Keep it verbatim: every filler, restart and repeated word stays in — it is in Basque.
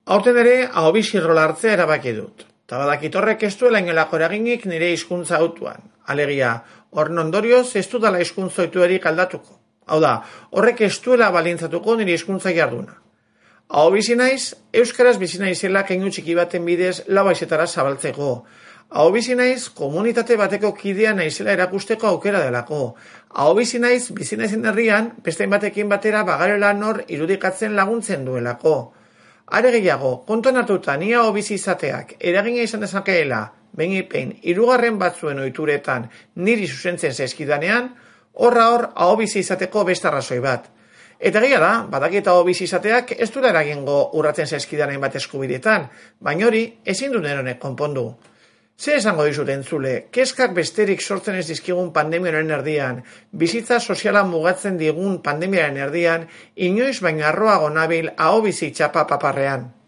Aurten ere, ahobizi rola hartzea erabaki dut. Ta badakit horrek ez duela inolako eraginik nire hizkuntza hautuan. Alegia, horren ondorioz ez dudala hizkuntza ohituerik aldatuko. Hau da, horrek ez duela balintzatuko nire hizkuntza jarduna. Ahobizi naiz, euskaraz bizi naizela keinu txiki baten bidez lau haizetara zabaltzeko. Ahobizi naiz, komunitate bateko kidea naizela erakusteko aukera delako. Ahobizi naiz, bizi naizen herrian, beste batekin batera bagarela nor irudikatzen laguntzen duelako. Are gehiago, kontuan hartuta ni ahobizi izateak eragina izan dezakeela, behin hirugarren batzuen ohituretan niri zuzentzen zaizkidanean, horra hor ahobizi izateko beste arrazoi bat. Eta egia da, badakit ahobizi izateak ez duela eragingo urratzen zaizkidanen bat eskubidetan, baina hori ezin du neronek konpondu. Ze esango dizut entzule, kezkak besterik sortzen ez dizkigun pandemiaren erdian, bizitza soziala mugatzen digun pandemiaren erdian, inoiz baina arroago nabil ahobizi txapa paparrean.